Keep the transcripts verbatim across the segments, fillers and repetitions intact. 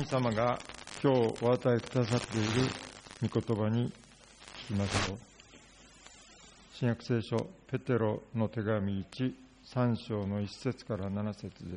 神様が今日お与えくださっている御言葉に聞きましょう。新約聖書ペテロの手紙いち、さん章のいち節からなな節です。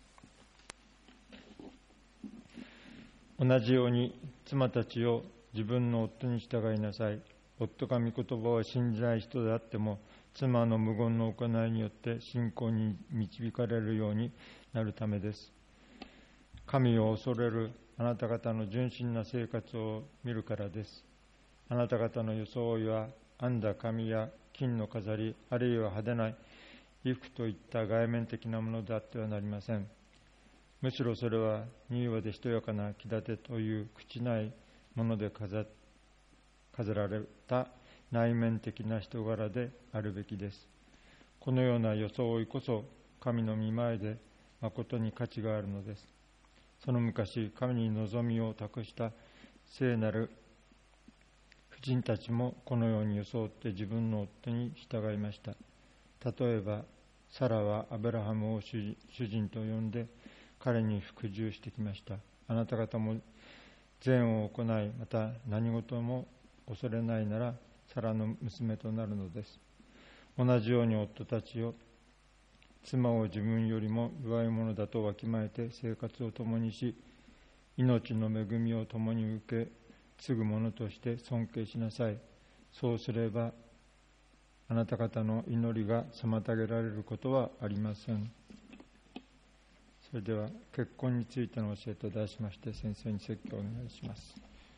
同じように妻たちを自分の夫に従いなさい。夫が御言葉を信じない人であっても、妻の無言の行いによって信仰に導かれるようになるためです。神を恐れるあなた方の純真な生活を見るからです。あなた方の装いは編んだ髪や金の飾り、あるいは派手な衣服といった外面的なものであってはなりません。むしろそれは柔和でしとやかな気立てという朽ちないもので 飾, 飾られた内面的な人柄であるべきです。このような装いこそ神の御前で誠に価値があるのです。その昔、神に望みを託した聖なる婦人たちもこのように装って自分の夫に従いました。例えば、サラはアブラハムを主人と呼んで彼に服従してきました。あなた方も善を行い、また何事も恐れないなら、サラの娘となるのです。同じように夫たちよ、妻を自分よりも弱いものだとわきまえて生活を共にし、命の恵みを共に受け継ぐものとして尊敬しなさい。そうすればあなた方の祈りが妨げられることはありません。それでは結婚についての教えと題しまして、先生に説教をお願いします。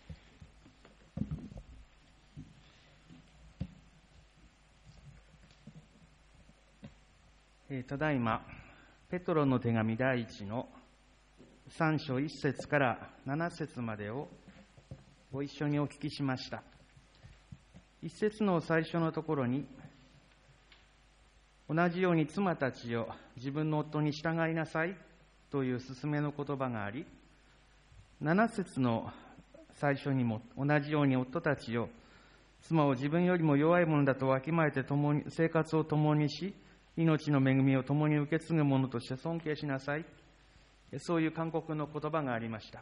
ただいまペトロの手紙第一のさん章いち節からなな節までをご一緒にお聞きしました。いち節の最初のところに、同じように妻たちよ、自分の夫に従いなさいという勧めの言葉があり、なな節の最初にも同じように夫たちよ、妻を自分よりも弱いものだとわきまえて共に生活を共にし、命の恵みを共に受け継ぐものとして尊敬しなさい。そういう勧告の言葉がありました。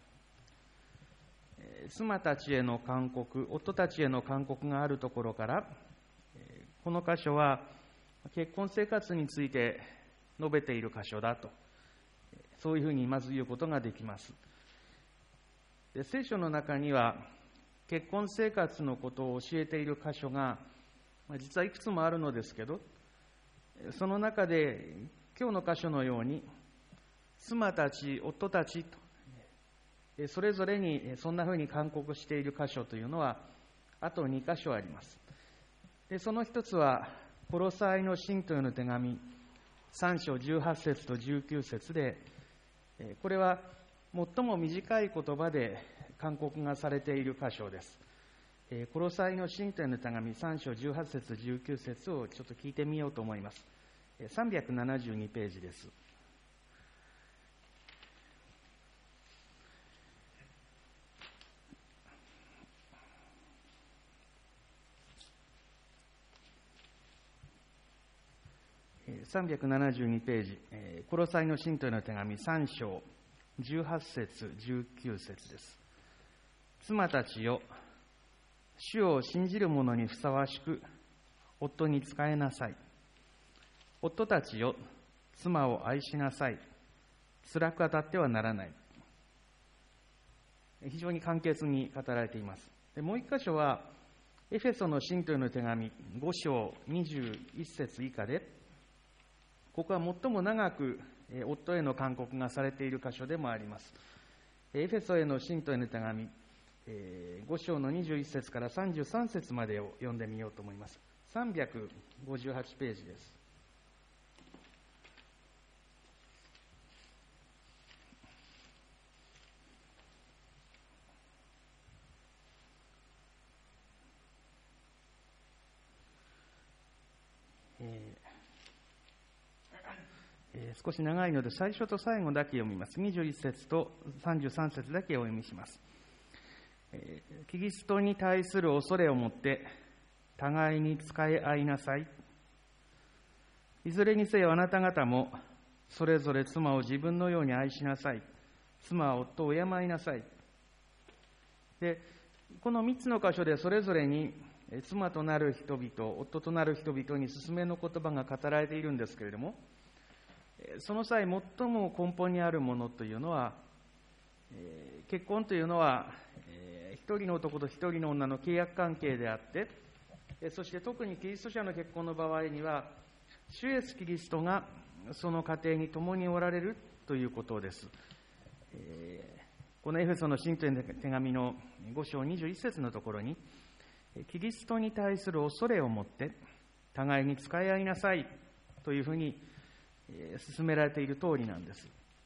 妻たちへの勧告、夫たちへの勧告があるところから、この箇所は結婚生活について述べている箇所だと、そういうふうにまず言うことができます。で、聖書の中には結婚生活のことを教えている箇所が実はいくつもあるのですけど、その中で今日の箇所のように妻たち、夫たちとそれぞれにそんなふうに勧告している箇所というのはあとに箇所あります。で、その一つはコロサイの信徒への手紙さん章じゅうはち節とじゅうきゅう節で、これは最も短い言葉で勧告がされている箇所です。コロサイの信徒への手紙さん章じゅうはち節じゅうきゅう節をちょっと聞いてみようと思います。さんびゃくななじゅうにページです。さんびゃくななじゅうにページ、コロサイの信徒への手紙さん章じゅうはち節じゅうきゅう節です。妻たちよ、主を信じる者にふさわしく夫に仕えなさい。夫たちよ、妻を愛しなさい。辛く当たってはならない。非常に簡潔に語られています。で、もう一箇所はエフェソの信徒への手紙ご章にじゅういち節以下で、ここは最も長く夫への勧告がされている箇所でもあります。エフェソへの信徒への手紙ご章のにじゅういち節からさんじゅうさん節までを読んでみようと思います。さんびゃくごじゅうはちページです。えーえー、少し長いので最初と最後だけ読みます。にじゅういち節とさんじゅうさん節だけお読みします。えー、キリストに対する恐れをもって互いに仕え合いなさい。いずれにせよあなた方もそれぞれ妻を自分のように愛しなさい。 妻は夫を敬いなさい。で、このみっつの箇所でそれぞれに妻となる人々、夫となる人々に勧めの言葉が語られているんですけれども、その際最も根本にあるものというのは、結婚というのは一人の男と一人の女の契約関係であって、そして特にキリスト者の結婚の場合には、主イエスキリストがその家庭に共におられるということです。このエフェソの信徒への手紙のご章にじゅういっ節のところに、キリストに対する恐れを持って互いに仕え合いなさいというふうに進められている通りなんです。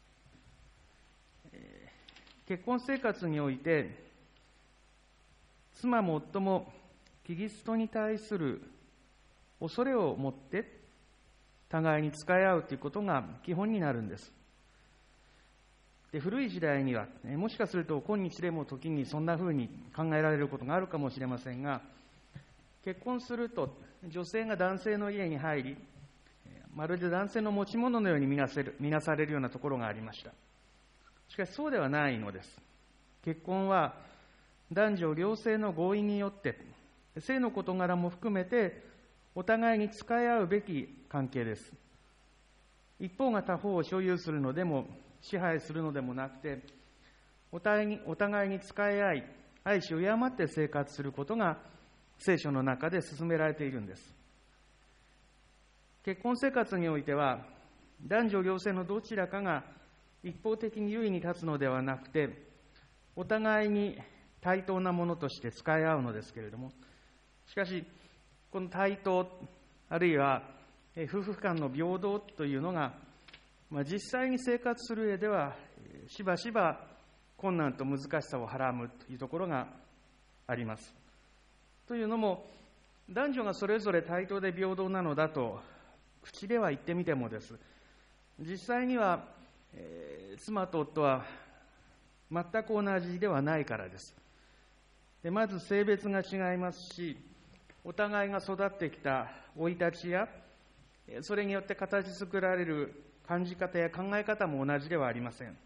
結婚生活において、妻も夫もキリストに対する恐れを持って互いに仕え合うということが基本になるんです。で、古い時代には、もしかすると今日でも時にそんなふうに考えられることがあるかもしれませんが、結婚すると女性が男性の家に入り、まるで男性の持ち物のように見なせる、見なされるようなところがありました。しかしそうではないのです。結婚は男女両性の合意によって、性の事柄も含めてお互いに仕え合うべき関係です。一方が他方を所有するのでも支配するのでもなくて、お互いに、お互いに仕え合い、愛し敬って生活することが聖書の中で進められているんです。結婚生活においては、男女両性のどちらかが一方的に優位に立つのではなくて、お互いに対等なものとして使い合うのですけれども、しかし、この対等、あるいは夫婦間の平等というのが、まあ、実際に生活する上では、しばしば困難と難しさをはらむというところがあります。というのも、男女がそれぞれ対等で平等なのだと、口では言ってみてもです。実際には、えー、妻と夫は全く同じではないからです。で、まず性別が違いますし、お互いが育ってきた生い立ちや、それによって形作られる感じ方や考え方も同じではありません。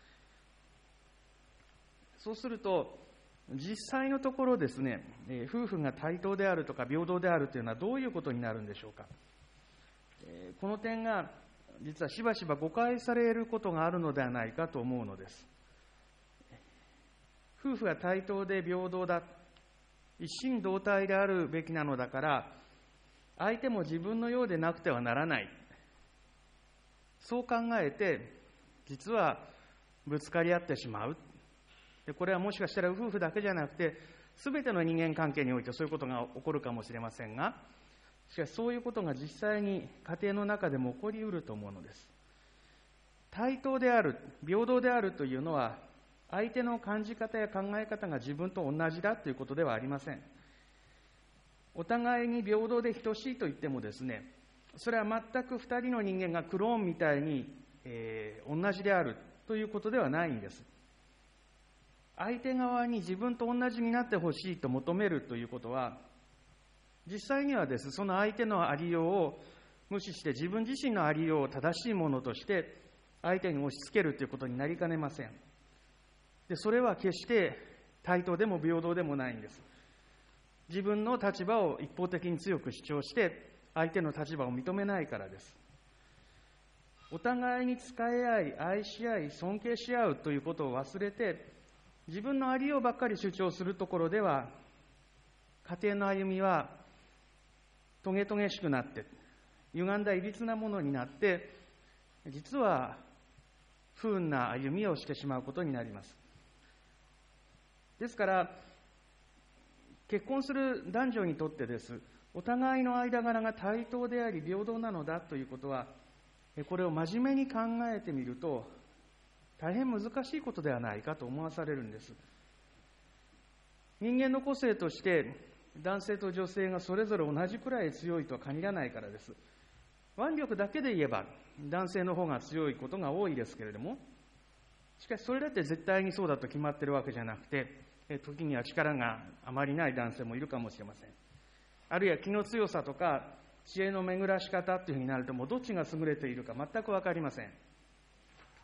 そうすると、実際のところですね、夫婦が対等であるとか平等であるというのはどういうことになるんでしょうか。この点が実はしばしば誤解されることがあるのではないかと思うのです。夫婦が対等で平等だ、一心同体であるべきなのだから、相手も自分のようでなくてはならない。そう考えて、実はぶつかり合ってしまう。で、これはもしかしたら夫婦だけじゃなくて、すべての人間関係においてそういうことが起こるかもしれませんが、しかしそういうことが実際に家庭の中でも起こりうると思うのです。対等である、平等であるというのは、相手の感じ方や考え方が自分と同じだということではありません。お互いに平等で等しいと言ってもですね、それは全く二人の人間がクローンみたいに、えー、同じであるということではないんです。相手側に自分と同じになってほしいと求めるということは、実際にはです、その相手のありようを無視して自分自身のありようを正しいものとして相手に押し付けるということになりかねません。で、それは決して対等でも平等でもないんです。自分の立場を一方的に強く主張して相手の立場を認めないからです。お互いに仕え合い、愛し合い、尊敬し合うということを忘れて、自分のありようばっかり主張するところでは、家庭の歩みはトゲトゲしくなって、歪んだいびつなものになって、実は不運な歩みをしてしまうことになります。ですから、結婚する男女にとってです、お互いの間柄が対等であり平等なのだということは、これを真面目に考えてみると、大変難しいことではないかと思わされるんです。人間の個性として、男性と女性がそれぞれ同じくらい強いとは限らないからです。腕力だけで言えば、男性の方が強いことが多いですけれども、しかしそれだって絶対にそうだと決まっているわけじゃなくて、時には力があまりない男性もいるかもしれません。あるいは気の強さとか知恵の巡らし方というふうになると、もうどっちが優れているか全く分かりません。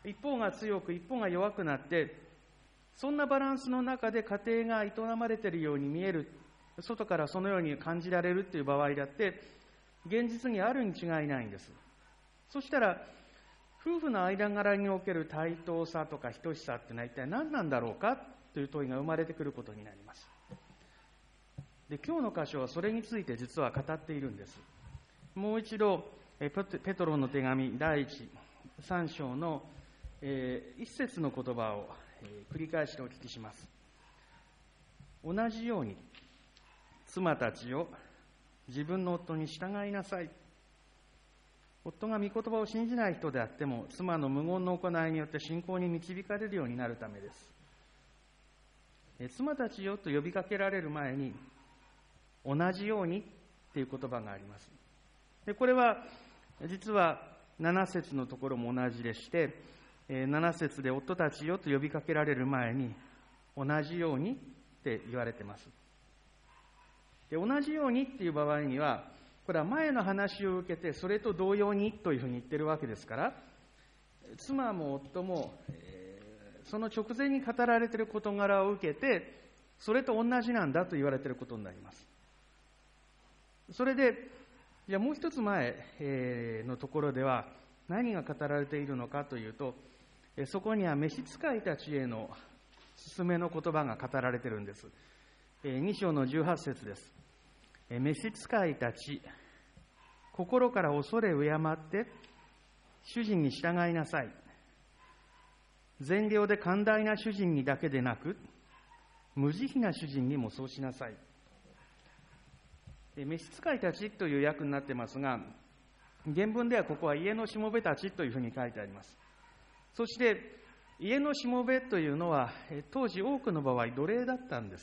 一方が強く一方が弱くなって、そんなバランスの中で家庭が営まれているように見える、外からそのように感じられるという場合だって現実にあるに違いないんです。そしたら夫婦の間柄における対等さとか等しさっていうのは一体何なんだろうかという問いが生まれてくることになります。で、今日の箇所はそれについて実は語っているんです。もう一度ペトロの手紙第一三章のえー、一節の言葉を、えー、繰り返してお聞きします。同じように妻たちを自分の夫に従いなさい。夫が御言葉を信じない人であっても妻の無言の行いによって信仰に導かれるようになるためです。えー、妻たちよと呼びかけられる前に同じようにという言葉があります。で、これは実はなな節のところも同じでして、なな節で夫たちよと呼びかけられる前に同じようにって言われています。で、同じようにっていう場合には、これは前の話を受けてそれと同様にというふうに言ってるわけですから、妻も夫も、えー、その直前に語られている事柄を受けてそれと同じなんだと言われていることになります。それで、じゃあもう一つ前、えー、のところでは何が語られているのかというと、そこには召使いたちへの勧めの言葉が語られているんです。に章のじゅうはち節です。召使いたち、心から恐れ敬って主人に従いなさい。善良で寛大な主人にだけでなく、無慈悲な主人にもそうしなさい。召使いたちという訳になっていますが、原文ではここは家のしもべたちというふうに書いてあります。そして家のしもべというのは当時多くの場合奴隷だったんです。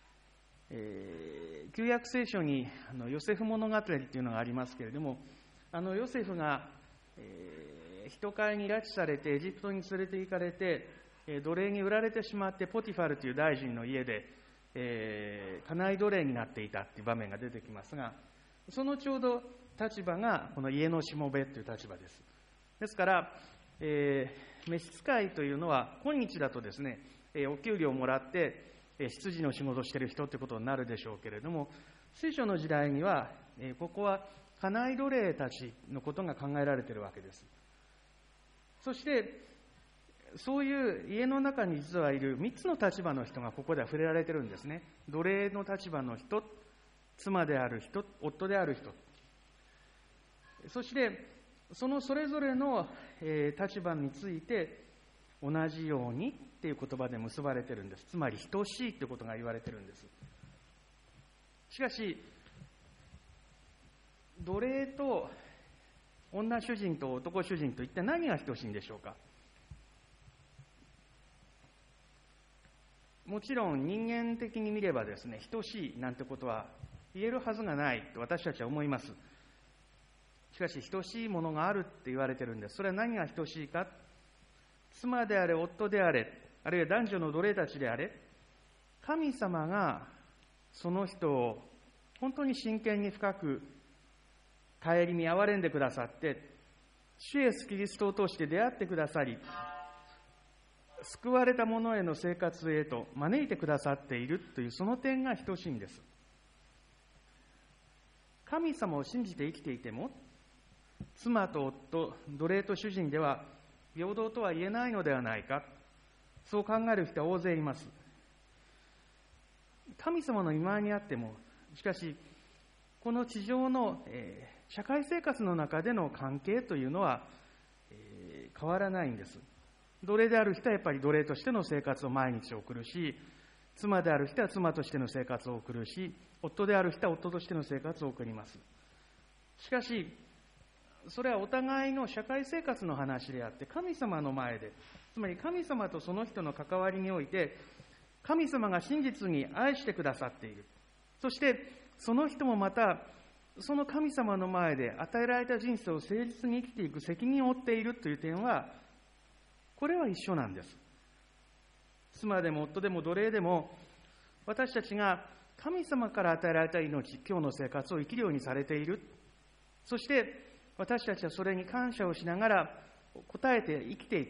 えー、旧約聖書にあのヨセフ物語というのがありますけれども、あのヨセフが、えー、人飼いに拉致されてエジプトに連れて行かれて、えー、奴隷に売られてしまってポティファルという大臣の家で、えー、家内奴隷になっていたという場面が出てきますが、そのちょうど立場がこの家のしもべという立場です。ですから、えー、召使いというのは今日だとですね、えー、お給料をもらって、えー、執事の仕事をしている人ということになるでしょうけれども、聖書の時代には、えー、ここは家内奴隷たちのことが考えられているわけです。そしてそういう家の中に実はいるみっつの立場の人がここでは触れられているんですね。奴隷の立場の人、妻である人、夫である人、そしてそのそれぞれの、えー、立場について同じようにっていう言葉で結ばれているんです。つまり等しいということが言われているんです。しかし奴隷と女主人と男主人と一体何が等しいんでしょうか。もちろん人間的に見ればですね、等しいなんてことは言えるはずがないと私たちは思います。しかし等しいものがあるって言われてるんです。それは何が等しいか。妻であれ夫であれ、あるいは男女の奴隷たちであれ、神様がその人を本当に真剣に深く顧み憐れんでくださって、主イエスキリストを通して出会ってくださり、救われた者への生活へと招いてくださっているというその点が等しいんです。神様を信じて生きていても、妻と夫、奴隷と主人では平等とは言えないのではないか、そう考える人は大勢います。神様の御前にあっても、しかしこの地上の、えー、社会生活の中での関係というのは、えー、変わらないんです。奴隷である人はやっぱり奴隷としての生活を毎日送るし、妻である人は妻としての生活を送るし、夫である人は夫としての生活を送ります。しかしそれはお互いの社会生活の話であって、神様の前で、つまり神様とその人の関わりにおいて、神様が真実に愛してくださっている。そしてその人もまたその神様の前で与えられた人生を誠実に生きていく責任を負っているという点は、これは一緒なんです。妻でも夫でも奴隷でも、私たちが神様から与えられた命、今日の生活を生きるようにされている。そして私たちはそれに感謝をしながら応えて生きていく。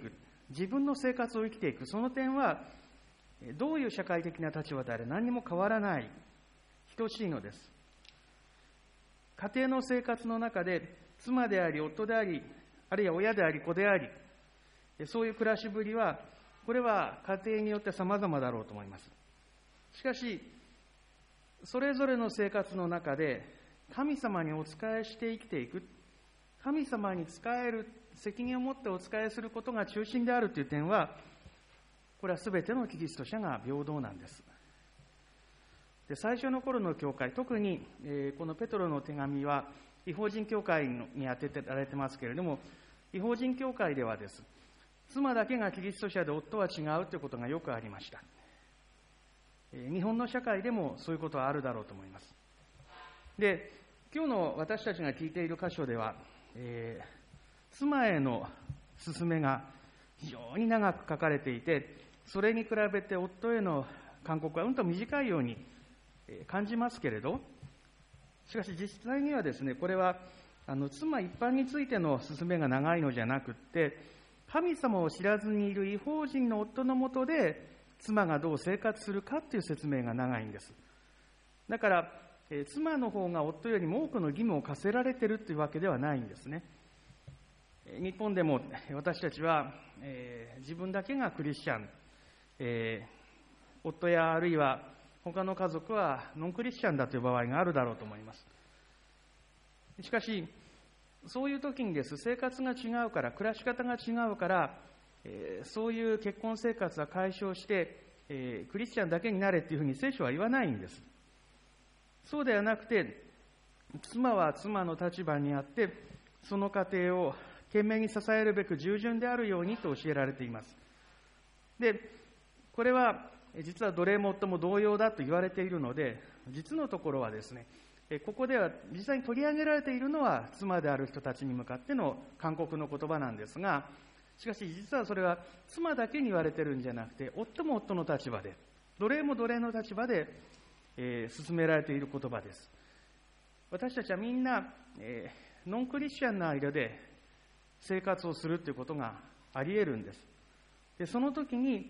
自分の生活を生きていく、その点はどういう社会的な立場であれ何も変わらない、等しいのです。家庭の生活の中で妻であり夫であり、あるいは親であり子であり、そういう暮らしぶりはこれは家庭によって様々だろうと思います。しかしそれぞれの生活の中で神様にお仕えして生きていく、神様に仕える責任を持ってお仕えすることが中心であるという点は、これはすべてのキリスト者が平等なんです。で、最初の頃の教会、特に、えー、このペトロの手紙は異邦人教会に当ててられてますけれども、異邦人教会ではです、妻だけがキリスト者で夫は違うということがよくありました。えー、日本の社会でもそういうことはあるだろうと思います。で、今日の私たちが聞いている箇所では、えー、妻への勧めが非常に長く書かれていて、それに比べて夫への勧告はうんと短いように感じますけれど、しかし実際にはですね、これはあの妻一般についての勧めが長いのじゃなくって、神様を知らずにいる異邦人の夫のもとで妻がどう生活するかという説明が長いんです。だから、えー、妻の方が夫よりも多くの義務を課せられているというわけではないんですね。日本でも私たちは、えー、自分だけがクリスチャン、えー、夫やあるいは他の家族はノンクリスチャンだという場合があるだろうと思います。しかしそういう時にです、生活が違うから、暮らし方が違うから、えー、そういう結婚生活は解消して、えー、クリスチャンだけになれというふうに聖書は言わないんです。そうではなくて、妻は妻の立場にあってその家庭を懸命に支えるべく従順であるようにと教えられています。で、これは実は奴隷も夫も同様だと言われているので、実のところはですね、ここでは実際に取り上げられているのは妻である人たちに向かっての勧告の言葉なんですが、しかし実はそれは妻だけに言われているんじゃなくて、夫も夫の立場で、奴隷も奴隷の立場で、えー、進められている言葉です。私たちはみんな、えー、ノンクリスチャンの間で生活をするということがあり得るんです。で、その時に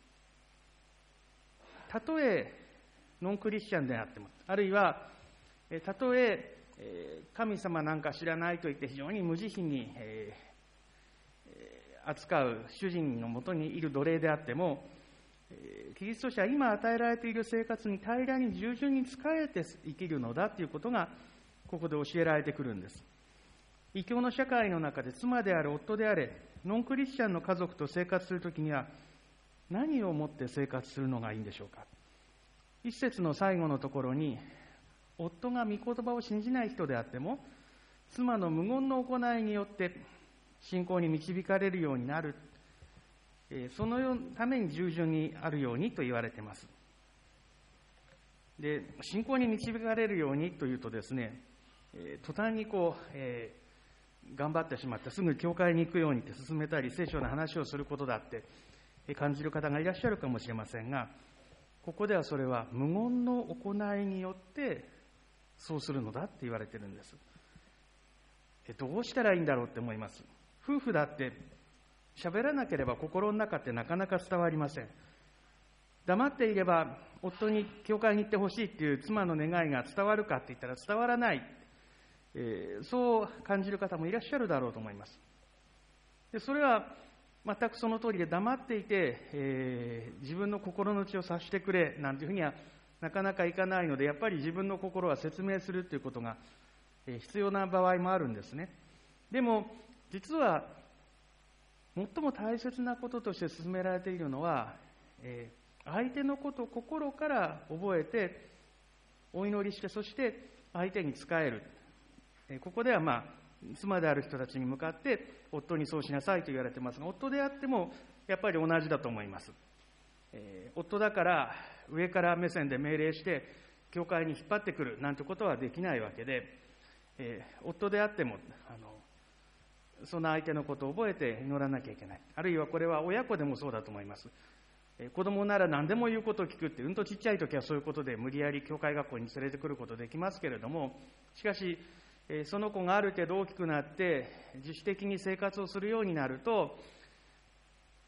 たとえノンクリスチャンであっても、あるいはたとえ神様なんか知らないと言って非常に無慈悲に扱う主人のもとにいる奴隷であっても、キリスト者は今与えられている生活に平らに従順に仕えて生きるのだということがここで教えられてくるんです。異教の社会の中で妻であれ夫であれ、ノンクリスチャンの家族と生活するときには何をもって生活するのがいいんでしょうか。一節の最後のところに、夫が御言葉を信じない人であっても妻の無言の行いによって信仰に導かれるようになる、そのために従順にあるようにと言われています。で、信仰に導かれるようにというとですね、途端にこう、えー、頑張ってしまってすぐ教会に行くようにって進めたり、聖書の話をすることだって感じる方がいらっしゃるかもしれませんが、ここではそれは無言の行いによってそうするのだって言われているんです。どうしたらいいんだろうって思います。夫婦だって喋らなければ心の中ってなかなか伝わりません。黙っていれば夫に教会に行ってほしいっていう妻の願いが伝わるかって言ったら伝わらない、えー、そう感じる方もいらっしゃるだろうと思います。で、それは全くその通りで、黙っていて、えー、自分の心の内を察してくれなんていうふうにはなかなかいかないので、やっぱり自分の心は説明するということが必要な場合もあるんですね。でも実は最も大切なこととして進められているのは、えー、相手のことを心から覚えてお祈りして、そして相手に仕える。えー、ここではまあ妻である人たちに向かって夫にそうしなさいと言われていますが、夫であってもやっぱり同じだと思います。えー、夫だから上から目線で命令して教会に引っ張ってくるなんてことはできないわけで、えー、夫であってもあのその相手のことを覚えて祈らなきゃいけない。あるいはこれは親子でもそうだと思います。えー、子供なら何でも言うことを聞くって、うんとちっちゃい時はそういうことで無理やり教会学校に連れてくることできますけれども、しかし、えー、その子がある程度大きくなって自主的に生活をするようになると、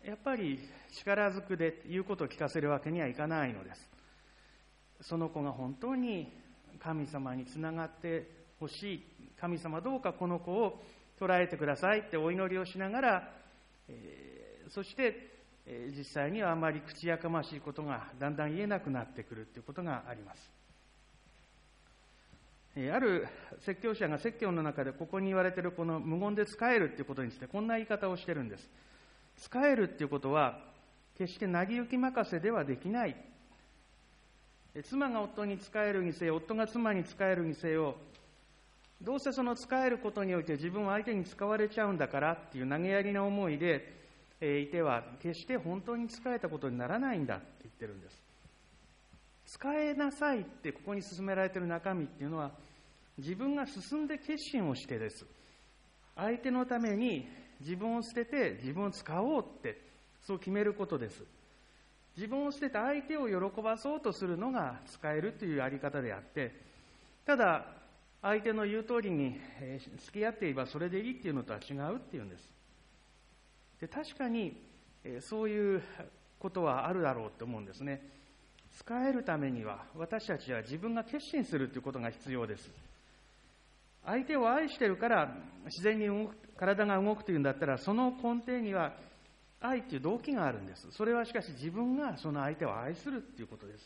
やっぱり力ずくで言うことを聞かせるわけにはいかないのです。その子が本当に神様につながってほしい、神様どうかこの子を捉えてくださいってお祈りをしながら、えー、そして、えー、実際にはあまり口やかましいことがだんだん言えなくなってくるということがあります。えー、ある説教者が説教の中でここに言われているこの無言で仕えるということについてこんな言い方をしているんです。仕えるということは決して成り行き任せではできない。妻が夫に仕えるにせよ、夫が妻に仕えるにせよ、どうせその仕えることにおいて自分は相手に使われちゃうんだからっていう投げやりな思いで、えー、いては決して本当に仕えたことにならないんだって言ってるんです。仕えなさいってここに進められている中身っていうのは、自分が進んで決心をしてです。相手のために自分を捨てて自分を使おうってそう決めることです。自分を捨てて相手を喜ばそうとするのが使えるというやり方であって、ただ相手の言う通りに付き合っていればそれでいいっていうのとは違うっていうんです。で、確かにそういうことはあるだろうと思うんですね。使えるためには私たちは自分が決心するということが必要です。相手を愛しているから自然に動く、体が動くというんだったら、その根底には愛という動機があるんです。それはしかし自分がその相手を愛するということです。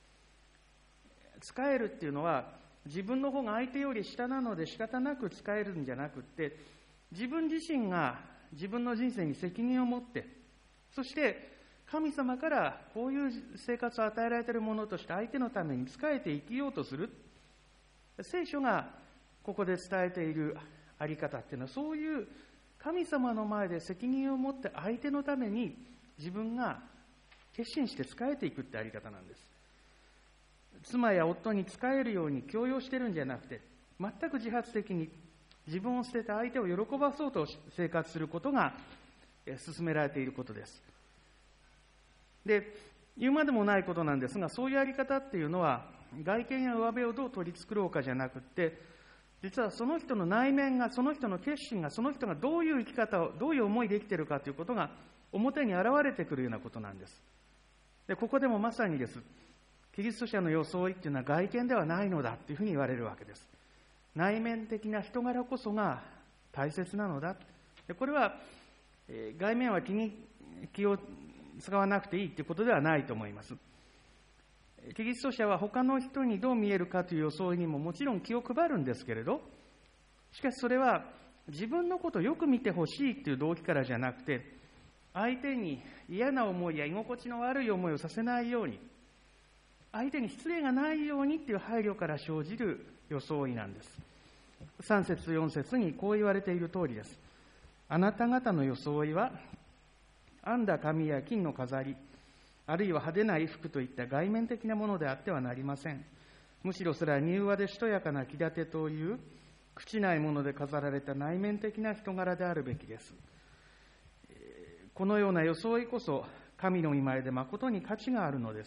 仕えるっていうのは自分の方が相手より下なので仕方なく仕えるんじゃなくって、自分自身が自分の人生に責任を持って、そして神様からこういう生活を与えられているものとして相手のために仕えて生きようとする。聖書がここで伝えているあり方っていうのは、そういう神様の前で責任を持って相手のために自分が決心して仕えていくってあり方なんです。妻や夫に仕えるように強要してるんじゃなくて、全く自発的に自分を捨てて相手を喜ばそうと生活することが進められていることです。で、言うまでもないことなんですが、そういうやり方っていうのは外見や上辺をどう取り繕うかじゃなくって、実はその人の内面が、その人の決心が、その人がどういう生き方を、どういう思いで生きているかということが表に現れてくるようなことなんです。で、ここでもまさにです。キリスト者の装いっていうのは外見ではないのだというふうに言われるわけです。内面的な人柄こそが大切なのだ。で、これは、えー、外面は気に気を使わなくていいということではないと思います。キリスト者は他の人にどう見えるかという装いにももちろん気を配るんですけれど、しかしそれは自分のことをよく見てほしいという動機からじゃなくて、相手に嫌な思いや居心地の悪い思いをさせないように、相手に失礼がないようにという配慮から生じる装いなんです。さん節よん節にこう言われている通りです。あなた方の装いは編んだ紙や金の飾り、あるいは派手な衣服といった外面的なものであってはなりません。むしろそれは柔和でしとやかな気立てという朽ちないもので飾られた内面的な人柄であるべきです。このような装いこそ神の御前で誠に価値があるのです。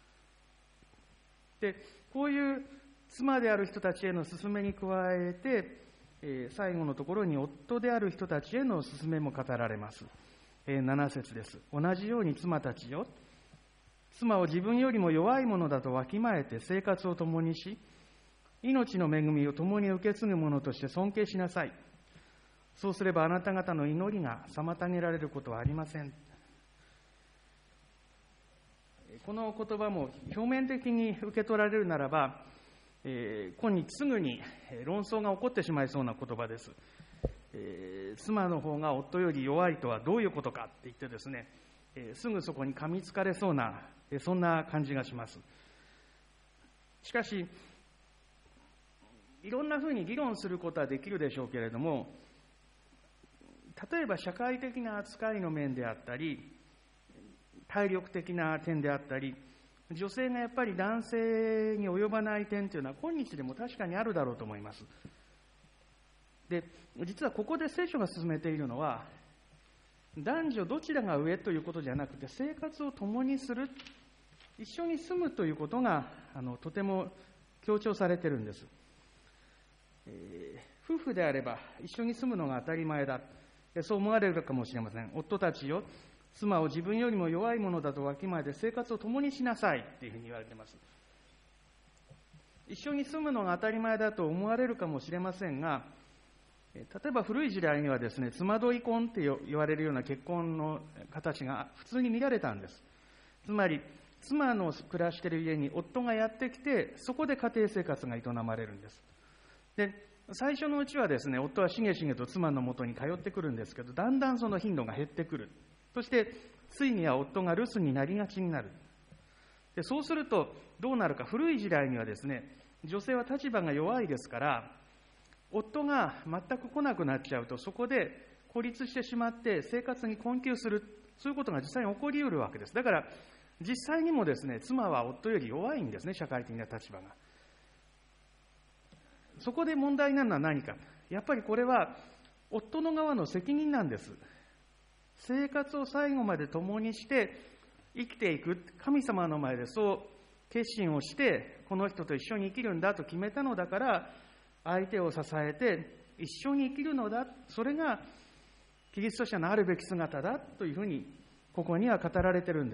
で、こういう妻である人たちへの勧めに加えて、えー、最後のところに夫である人たちへの勧めも語られます。えー、なな節です。同じように妻たちよ、妻を自分よりも弱いものだとわきまえて生活を共にし、命の恵みを共に受け継ぐ者として尊敬しなさい。そうすればあなた方の祈りが妨げられることはありません。この言葉も表面的に受け取られるならば、えー、今日すぐに論争が起こってしまいそうな言葉です。えー、妻の方が夫より弱いとはどういうことかって言ってですね、えー、すぐそこに噛みつかれそうな、えー、そんな感じがします。しかし、いろんなふうに議論することはできるでしょうけれども、例えば社会的な扱いの面であったり、体力的な点であったり、女性がやっぱり男性に及ばない点というのは今日でも確かにあるだろうと思います。で、実はここで聖書が進めているのは、男女どちらが上ということじゃなくて、生活を共にする、一緒に住むということがあのとても強調されているんです。えー、夫婦であれば一緒に住むのが当たり前だ、そう思われるかもしれません。夫たちよ、 妻を自分よりも弱いものだとわきまえて生活を共にしなさいというふうに言われています。一緒に住むのが当たり前だと思われるかもしれませんが、例えば古い時代にはですね、妻どい婚って言われるような結婚の形が普通に見られたんです。つまり、妻の暮らしている家に夫がやってきて、そこで家庭生活が営まれるんです。で、最初のうちはですね、夫はしげしげと妻のもとに通ってくるんですけど、だんだんその頻度が減ってくる。そして、ついには夫が留守になりがちになる。で、そうすると、どうなるか、古い時代にはですね、女性は立場が弱いですから、夫が全く来なくなっちゃうと、そこで孤立してしまって生活に困窮する、そういうことが実際に起こりうるわけです。だから、実際にもですね、妻は夫より弱いんですね、社会的な立場が。そこで問題になるのは何か。やっぱりこれは、夫の側の責任なんです。生活を最後まで共にして生きていく、神様の前でそう決心をして、この人と一緒に生きるんだと決めたのだから、相手を支えて一緒に生きるのだ、それがキリスト者のあるべき姿だというふうにここには語られているんです。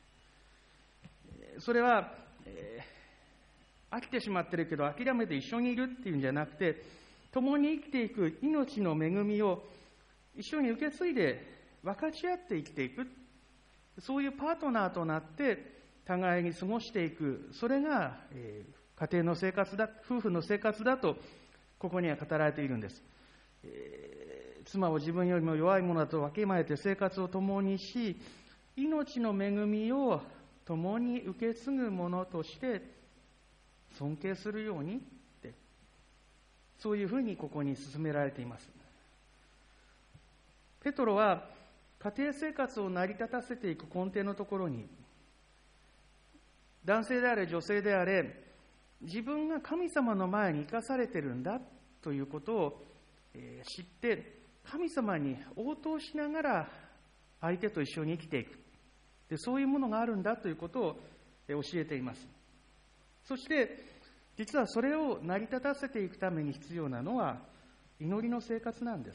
それは、えー、飽きてしまってるけど諦めて一緒にいるっていうんじゃなくて、共に生きていく命の恵みを一緒に受け継いで分かち合って生きていく、そういうパートナーとなって互いに過ごしていく、それが、えー家庭の生活だ、夫婦の生活だとここには語られているんです。えー、妻を自分よりも弱いものだとわきまえて生活を共にし、命の恵みを共に受け継ぐものとして尊敬するようにって、そういうふうにここに進められています。ペトロは家庭生活を成り立たせていく根底のところに、男性であれ女性であれ、自分が神様の前に生かされているんだということを知って、神様に応答しながら相手と一緒に生きていく。で、そういうものがあるんだということを教えています。そして、実はそれを成り立たせていくために必要なのは祈りの生活なんです。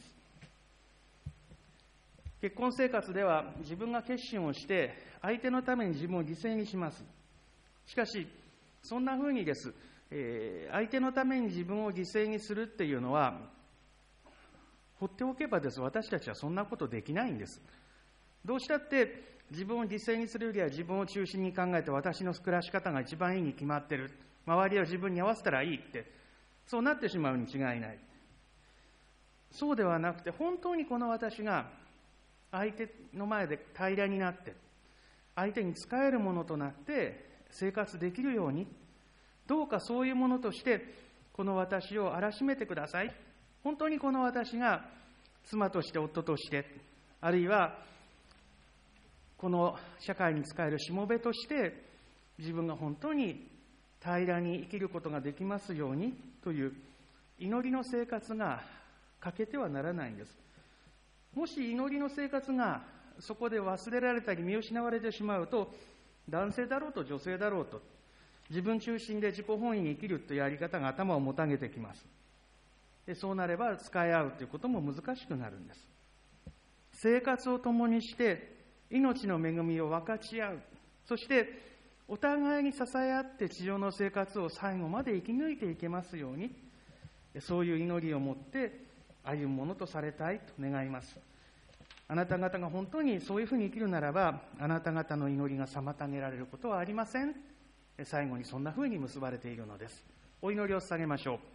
結婚生活では自分が決心をして相手のために自分を犠牲にします。しかし、そんなふうにです、えー、相手のために自分を犠牲にするっていうのは、放っておけばです、私たちはそんなことできないんです。どうしたって自分を犠牲にするよりは自分を中心に考えて、私の暮らし方が一番いいに決まってる、周りは自分に合わせたらいいって、そうなってしまうに違いない。そうではなくて、本当にこの私が相手の前で平らになって、相手に仕えるものとなって生活できるように、どうかそういうものとしてこの私を荒しめてください。本当にこの私が妻として夫として、あるいはこの社会に仕えるしもべとして自分が本当に平らに生きることができますようにという祈りの生活が欠けてはならないんです。もし祈りの生活がそこで忘れられたり見失われてしまうと、男性だろうと女性だろうと自分中心で自己本位に生きるというやり方が頭をもたげてきます。でそうなれば使い合うということも難しくなるんです。生活を共にして命の恵みを分かち合う、そしてお互いに支え合って地上の生活を最後まで生き抜いていけますように、そういう祈りを持って歩むものとされたいと願います。あなた方が本当にそういうふうに生きるならば、あなた方の祈りが妨げられることはありません。最後にそんなふうに結ばれているのです。お祈りを捧げましょう。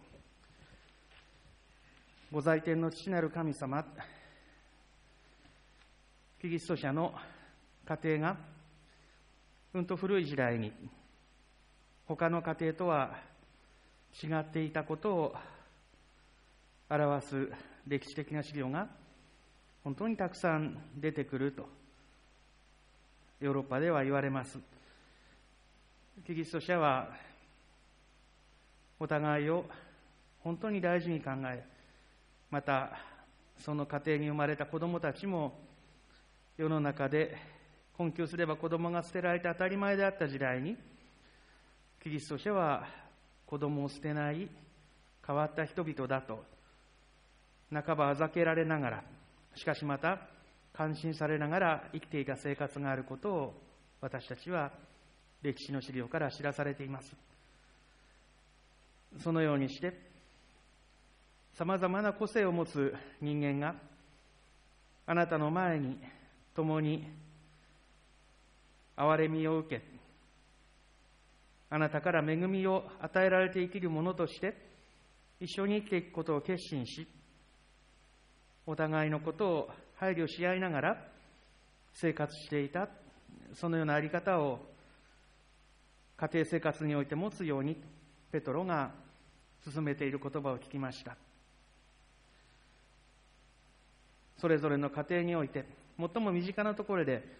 ご在天の父なる神様、キリスト者の家庭がうんと古い時代に他の家庭とは違っていたことを表す歴史的な資料が本当にたくさん出てくるとヨーロッパでは言われます。キリスト者はお互いを本当に大事に考え、またその家庭に生まれた子どもたちも世の中で困窮すれば子どもが捨てられて当たり前であった時代に、キリスト者は子どもを捨てない変わった人々だと半ばあざけられながら、しかしまた感心されながら生きていた生活があることを私たちは歴史の資料から知らされています。そのようにしてさまざまな個性を持つ人間があなたの前に共に憐れみを受け、あなたから恵みを与えられて生きる者として一緒に生きていくことを決心し、お互いのことを配慮し合いながら生活していた、そのようなあり方を家庭生活において持つようにペトロが進めている言葉を聞きました。それぞれの家庭において最も身近なところで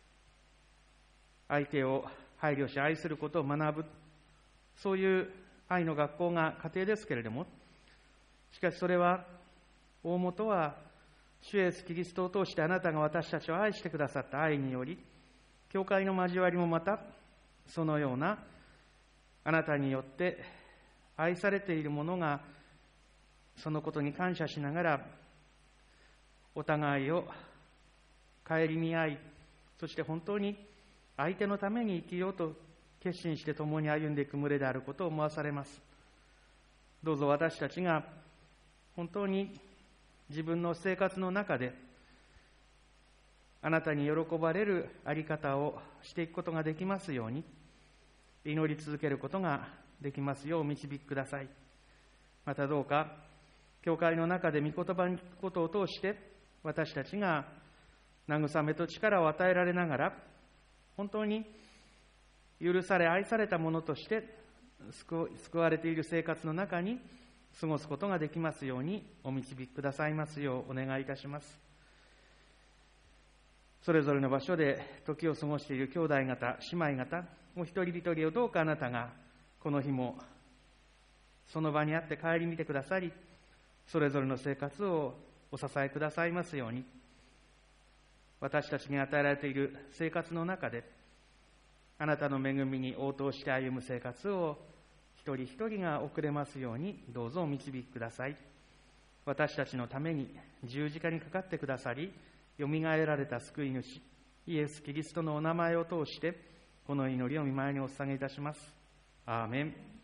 相手を配慮し愛することを学ぶ、そういう愛の学校が家庭ですけれども、しかしそれは大元は主イエスキリストを通してあなたが私たちを愛してくださった愛により、教会の交わりもまたそのようなあなたによって愛されている者がそのことに感謝しながらお互いを顧み合い、そして本当に相手のために生きようと決心して共に歩んでいく群れであることを思わされます。どうぞ私たちが本当に自分の生活の中であなたに喜ばれるあり方をしていくことができますように、祈り続けることができますようお導きください。またどうか教会の中で御言葉に聞くことを通して私たちが慰めと力を与えられながら本当に許され愛されたものとして救われている生活の中に過ごすことができますようにお導きくださいますようお願いいたします。それぞれの場所で時を過ごしている兄弟方、姉妹方、お一人一人をどうかあなたがこの日もその場にあって顧みてくださり、それぞれの生活をお支えくださいますように、私たちに与えられている生活の中であなたの恵みに応答して歩む生活を一人一人が送れますようにどうぞお導きください。私たちのために十字架にかかってくださり、よみがえられた救い主イエス・キリストのお名前を通してこの祈りを御前にお捧げいたします。アーメン。